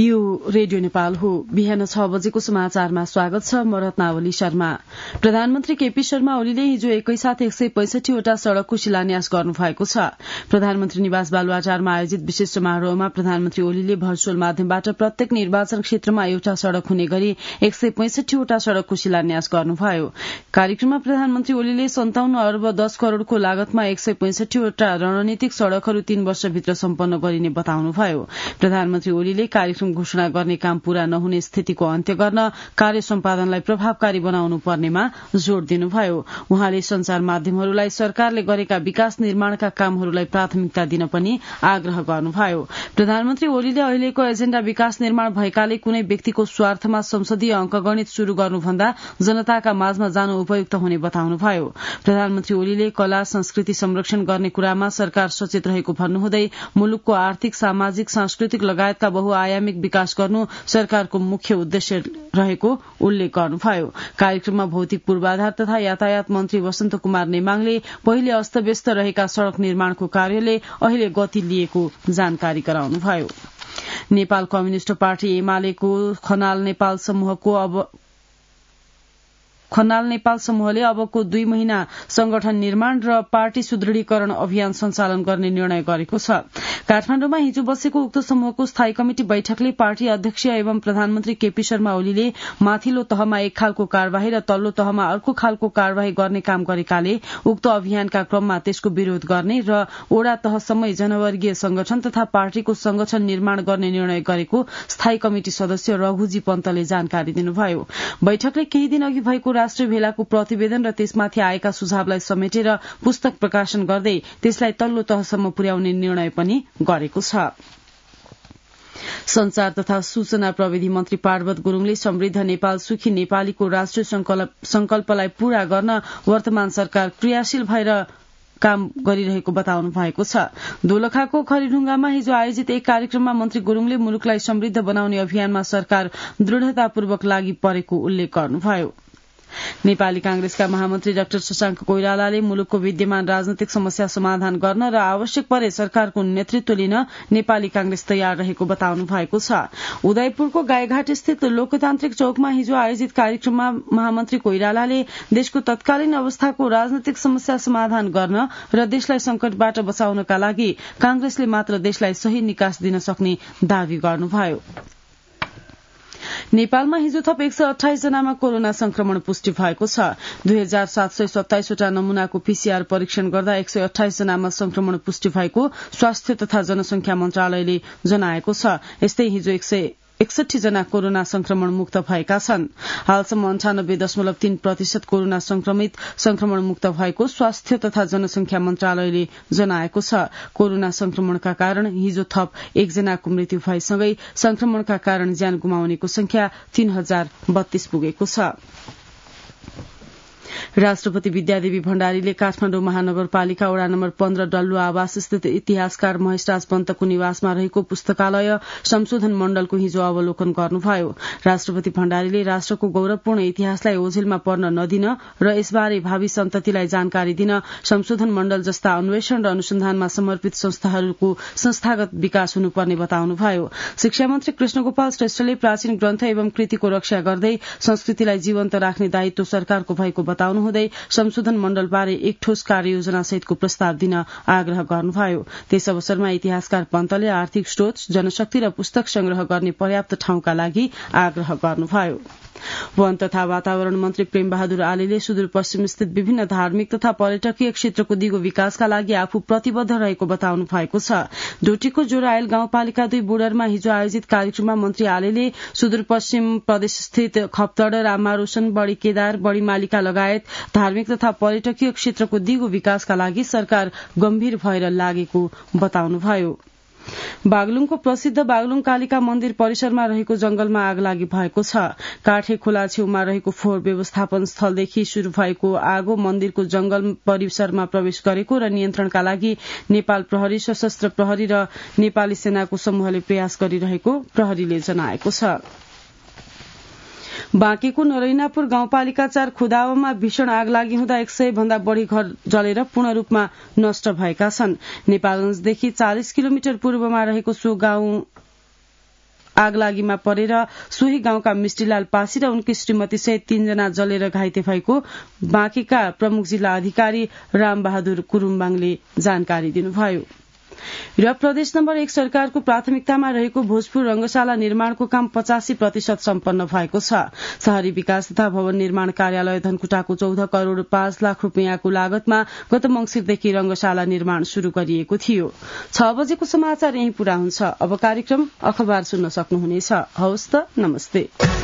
यो रेडियो नेपाल हो। बिहान 6 बजेको समाचारमा स्वागत छ। म रत्नावली शर्मा। प्रधानमन्त्री केपी शर्मा ओलीले हिजो एकैसाथ 165 वटा सड़कको शिलान्यास गर्नुभएको छ। प्रधानमन्त्री निवास बालुवाटारमा आयोजित विशेष समारोहमा प्रधानमन्त्री ओलीले भर्चुअल माध्यमबाट प्रत्येक निर्वाचन क्षेत्रमा एउटा सड़क हुने गरी 165 वटा सड़कको शिलान्यास गर्नुभयो। कार्यक्रममा प्रधानमन्त्री ओलीले 57 अर्ब 10 करोड़को लागतमा 165 वटा रणनीतिक सड़कहरू 3 वर्षभित्र सम्पन्न गरिने बताउनुभयो। प्रधानमन्त्री ओलीले कार्यक्रम घोषणा गर्ने काम पूरा नहुने स्थितिको अन्त्य गर्न कार्य सम्पादनलाई प्रभावकारी बनाउनु पर्नेमा जोड़ दिनुभयो। उहाँले संचार माध्यमहरूलाई सरकारले गरेका विकास निर्माणका कामहरूलाई प्राथमिकता दिन पनि आग्रह गर्नुभयो। प्रधानमन्त्री ओलीले अहिलेको एजेण्डा विकास निर्माण भएकाले कुनै व्यक्तिको स्वार्थमा संसदीय अंकगणित शुरू गर्नुभन्दा जनताका माझमा जानु उपयुक्त हुने बताउनुभयो। प्रधानमन्त्री ओलीले कला संस्कृति संरक्षण गर्ने कुरामा सरकार सचेत रहेको भन्नुहुँदै मुलुकको आर्थिक सामाजिक सांस्कृतिक लगायतका बहुआयामिक विकास गर्नु सरकारको मुख्य उद्देश्य रहेको उल्लेख गर्नुभयो। कार्यक्रममा भौतिक पूर्वाधार तथा यातायात मन्त्री वसन्त कुमार नेमाङले पहिले अस्तव्यस्त रहेका सड़क निर्माणको कार्यले अहिले गति लिएको जानकारी गराउनुभयो। नेपाल कम्युनिष्ट पार्टी एमालेको खनाल नेपाल समूहले अबको 2 महिना संगठन निर्माण र पार्टी सुदृढीकरण अभियान सञ्चालन गर्ने निर्णय गरेको छ। काठमाण्डुमा हिजो बसेको उक्त समूहको स्थायी कमिटी बैठकले पार्टी अध्यक्ष एवं प्रधानमन्त्री केपी शर्मा ओलीले माथिल्लो तहमा एक खालको कार्यवाही र तल्लो तहमा अर्को खालको कार्यवाही गर्ने काम गरेकाले उक्त अभियानका क्रममा त्यसको विरोध गर्ने र ओडा तहसम्मै जनवर्गीय संगठन तथा पार्टीको संगठन निर्माण गर्ने निर्णय गरेको स्थायी कमिटी सदस्य रघुजी पन्तले जानकारी दिनुभयो। बैठकले केही दिन अघि भएको राष्ट्रिय भेलाको प्रतिवेदन र त्यसमाथि आएका सुझावलाई समेटेर पुस्तक प्रकाशन गर्दै त्यसलाई तल्लो तहसम्म पुर्याउने निर्णय पनि गरेको छ। संचार तथा सूचना प्रविधि मन्त्री पार्वत गुरूङले समृद्ध नेपाल सुखी नेपालीको राष्ट्रिय संकल्पलाई पूरा गर्न वर्तमान सरकार क्रियाशील भएर काम गरिरहेको बताउनु भएको छ। दोलखाको खरीढुङ्गामा हिजो आयोजित एक कार्यक्रममा मन्त्री गुरूङले मुलुकलाई समृद्ध बनाउने अभियानमा सरकार दृढ़तापूर्वक लागि परेको उल्लेख गर्नुभयो। नेपाली कांग्रेसका महामन्त्री डाक्टर शशांक कोइरालाले मुलुकको विद्यमान राजनैतिक समस्या समाधान गर्न र आवश्यक परे सरकारको नेतृत्व लिन नेपाली कांग्रेस तयार रहेको बताउनु भएको छ। उदयपुरको गाईघाट स्थित लोकतान्त्रिक चौकमा हिजो आयोजित कार्यक्रममा महामन्त्री कोइरालाले देशको तत्कालीन अवस्थाको राजनैतिक समस्या समाधान गर्न र देशलाई संकटबाट बचाउनका लागि कांग्रेसले मात्र देशलाई सही निकास दिन सक्ने दावी गर्नुभयो। नेपालमा हिजो थप 128 जनामा कोरोना संक्रमण पुष्टि भएको छ। 2727 वटा नमूनाको पीसीआर परीक्षण गर्दा 128 जनामा संक्रमण पुष्टि भएको स्वास्थ्य तथा जनसंख्या मन्त्रालयले जनाएको छ। यस्तै हिजो 161 जना कोरोना संक्रमण मुक्त भएका छन्। हालसम्म 98.3% कोरोना संक्रमण मुक्त भएको स्वास्थ्य तथा जनसंख्या मन्त्रालयले जनाएको छ। कोरोना संक्रमणका कारण हिजो थप 1 जनाको मृत्यु भएसँगै संक्रमणका कारण ज्यान गुमाउनेको संख्या 3032 पुगेको छ। राष्ट्रपति विद्यादेवी भण्डारीले काठमाडौँ महानगरपालिका वडा नम्बर 15 डल्लु आवास स्थित इतिहासकार महेशराज पन्तको निवासमा रहेको पुस्तकालय संशोधन मण्डलको हिजो अवलोकन गर्नुभयो। राष्ट्रपति भण्डारीले राष्ट्रको गौरवपूर्ण इतिहासलाई ओझेलमा पर्न नदिन र यसबारे भावी सन्ततिलाई जानकारी दिन संशोधन मण्डल जस्ता अन्वेषण र अनुसन्धानमा समर्पित संस्थाहरूको संस्थागत विकास हुनुपर्ने बताउनुभयो। शिक्षा मन्त्री कृष्णगोपाल श्रेष्ठले प्राचीन ग्रन्थ एवं कृतिको रक्षा गर्दै संस्कृतिलाई जीवन्त राख्ने दायित्व सरकारको भएको बताउनु हुँदै संशोधन मण्डलबारे एक ठोस कार्ययोजना सहितको प्रस्ताव दिन आग्रह गर्नुभयो। त्यस अवसरमा इतिहासकार पन्तले आर्थिक स्रोत जनशक्ति र पुस्तक संग्रह गर्ने पर्याप्त ठाउँका लागि आग्रह गर्नुभयो। वन तथा वातावरण मन्त्री प्रेम बहादुर आलेले सुदूरपश्चिम स्थित विभिन्न धार्मिक तथा पर्यटकीय क्षेत्रको दिगो विकासका लागि आफू प्रतिबद्ध रहेको बताउनु भएको छ। डोटीको जोरायल गाउँपालिका 2 बुडरमा हिजो आयोजित कार्यक्रममा मन्त्री आलेले सुदूरपश्चिम प्रदेश स्थित खप्तड, रामारोशन, बड़ी केदार, बड़ी मालिका लगायत धार्मिक तथा पर्यटकीय क्षेत्रको दिगो विकासका लागि सरकार गम्भीर भएर लागेको बताउनुभयो। बागलुङको प्रसिद्ध बागलुङ कालिका मन्दिर परिसरमा रहेको जंगलमा आगलागी भएको छ। काठे खोला छेउमा रहेको फोहोर व्यवस्थापन स्थलदेखि शुरू भएको आगो मन्दिरको जंगल परिसरमा प्रवेश गरेको र नियन्त्रणका लागि नेपाल प्रहरी, सशस्त्र प्रहरी र नेपाली सेनाको समूहले प्रयास गरिरहेको प्रहरीले जनाएको छ। बाँकेको नरैनापुर गाउँपालिका 4 खुदावमा भीषण आगलागी हुँदा 100 भन्दा बढ़ी घर जलेर पूर्ण रूपमा नष्ट भएका छन्। नेपालगंजदेखि 40 किलोमिटर पूर्वमा रहेको सो गाउँ आगलागीमा परेर सोही गाउँका मिष्टीलाल पासी र उनकी श्रीमती सहित 3 जना जलेर घाइते भएको बाँकीका प्रमुख जिल्ला अधिकारी रामबहादुर कुरुम्बाङले जानकारी दिनुभयो। र प्रदेश नम्बर 1 सरकारको प्राथमिकतामा रहेको भोजपुर रंगशाला निर्माणको काम 85% सम्पन्न भएको छ। शहरी विकास तथा भवन निर्माण कार्यालय धनकुटाको 14 करोड़ 5 लाख रुपियाँको लागतमा गत मंसिरदेखि रंगशाला निर्माण शुरू गरिएको थियो। 6 बजेको समाचार यही पूरा हुन्छ। अब कार्यक्रम अखबार सुन्न सक्नुहुनेछ। हवस् त, नमस्ते।